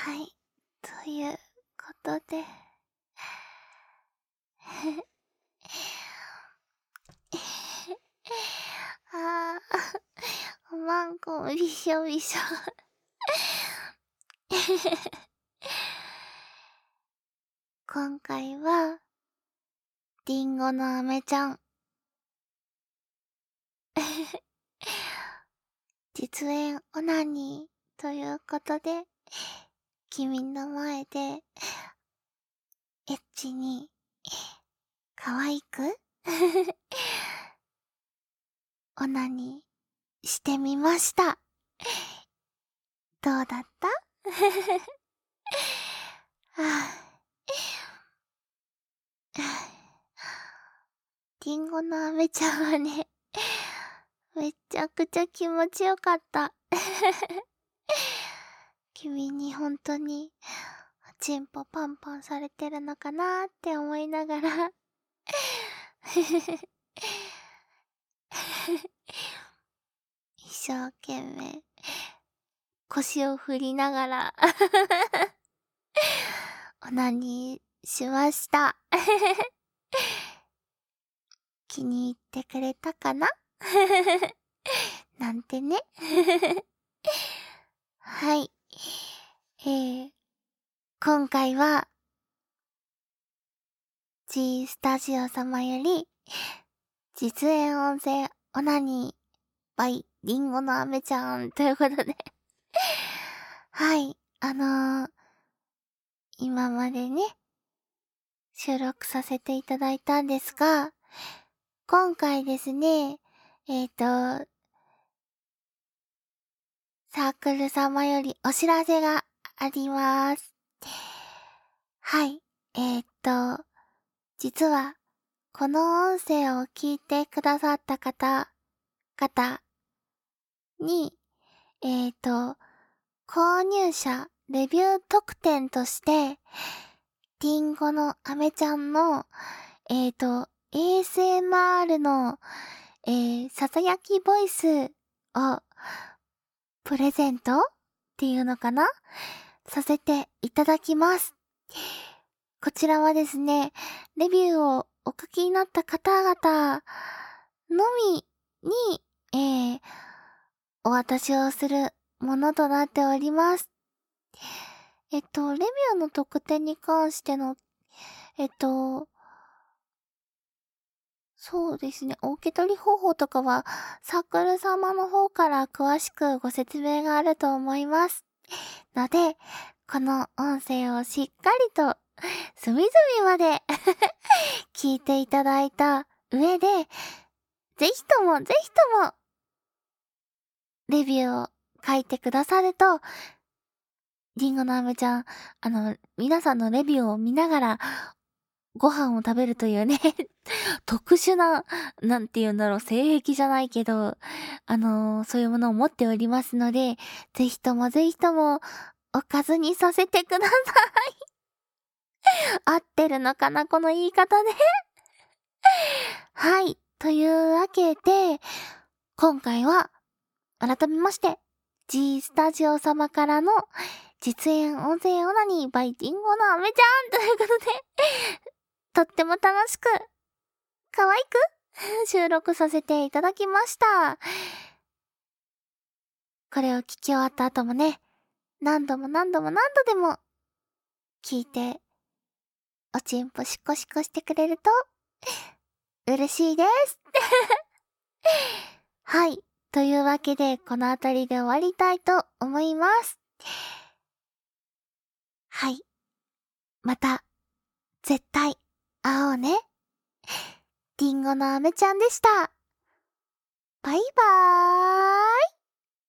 はい。ということで。ああ、マンコびしょびしょ。今回は、リンゴの飴ちゃん。実演オナニーということで、君の前で、エッチに、可愛くオナニーしてみました。どうだったリンゴの飴ちゃんはね、めちゃくちゃ気持ちよかった。君に本当に、チンポパンパンされてるのかなーって思いながら一生懸命、腰を振りながらオナニーしました。気に入ってくれたかななんてね。はい。今回は、G スタジオ様より、実演音声オナニー by リンゴの飴ちゃんということではい、今までね、収録させていただいたんですが、今回ですね、サークル様よりお知らせがあります。はい、実は、この音声を聞いてくださった方に、購入者レビュー特典として、リンゴの飴ちゃんの、ASMR の、ささやきボイスを、プレゼントっていうのかなさせていただきます。こちらはですね、レビューをお書きになった方々のみに、お渡しをするものとなっております。レビューの特典に関しての、そうですね、お受け取り方法とかは、サークル様の方から詳しくご説明があると思います。ので、この音声をしっかりと、隅々まで聞いていただいた上で、ぜひとも、レビューを書いてくださると、リンゴの飴ちゃん、皆さんのレビューを見ながら、ご飯を食べるというね特殊な、なんて言うんだろう、性癖じゃないけど、そういうものを持っておりますので、ぜひとも、おかずにさせてください合ってるのかな、この言い方ではい。というわけで、今回は、改めまして、G スタジオ様からの、実演音声オナニーバイリンゴの飴ちゃんということでとっても楽しく、可愛く収録させていただきました。これを聞き終わった後もね、何度でも、聞いて、おちんぽシコシコしてくれると、嬉しいです。はい。というわけで、このあたりで終わりたいと思います。はい。また、絶対、会おうね。リンゴの飴ちゃんでした。バイバーイ。